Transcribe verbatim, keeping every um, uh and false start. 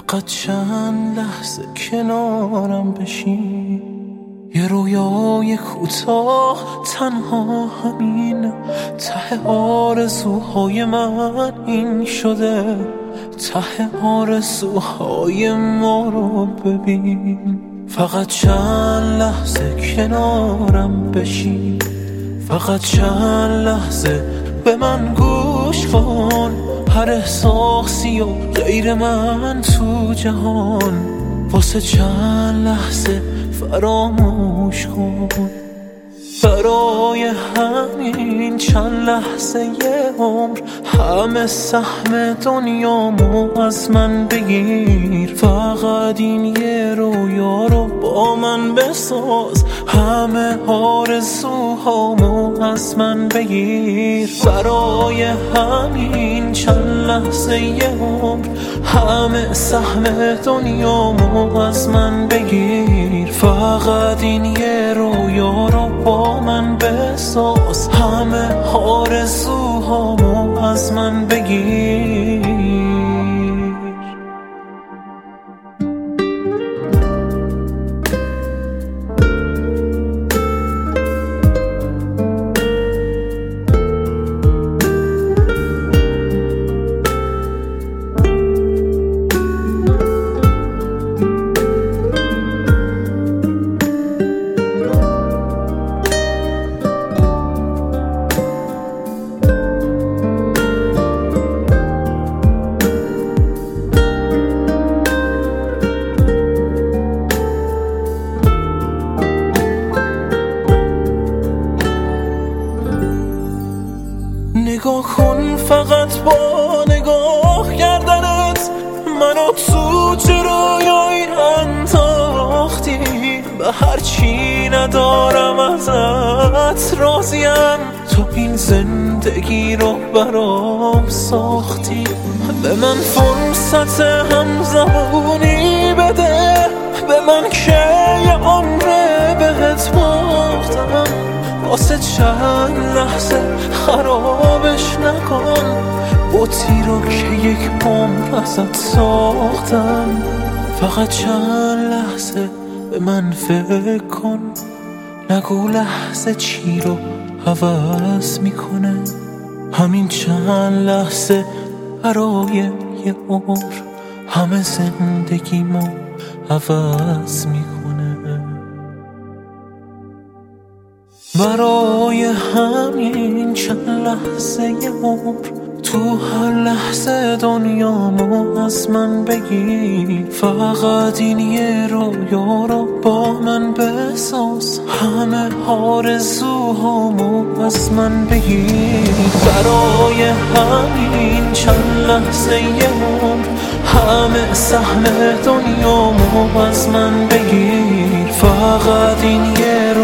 فقط چند لحظه کنارم بشین، یه رویای کوتاه تنها همین. ته آرزوهای من این شده، ته آرزوهای ما رو ببین. فقط چند لحظه کنارم بشین، فقط چند لحظه به من گوش کن. هر احساسی و غیر من تو جهان، واسه چند لحظه فراموش کن. برای همین چند لحظه یه عمر همه سهم دنیامو از من بگیر. فقط این یه رویا رو با من بساز، همه آرزوهامو از من بگیر. برای همین چند لحظه یه عمر همه سهم دنیامو از من بگیر. فقط این یه رویا رو با من بساز، همه آرزوهامو از من بگیر. نگاه کن فقط با نگاه کردنت، منو تو جرایای انداختی. به هرچی ندارم ازت راضیم، تو این زندگی رو برام ساختی. به من فرصت همزبونی بده، به من که یه عمره بهت باختم. واسه چند لحظه خرابش نکن، بوتی رو که یک عمر ازت ساختم. فقط چند لحظه به من فکر کن، نگو لحظه چی رو عوض میکنه. همین چند لحظه برای یه عمر همه زندگیمو عوض میکنه. برای همین چند لحظه یه عمر تو هر لحظه دنیامو از من بگیر. فقط این یه رویا رو با من بساز، همه آرزوهامو از من بگیر. برای همین چند لحظه یه عمر همه سهم دنیامو از من بگیر. فقط این یه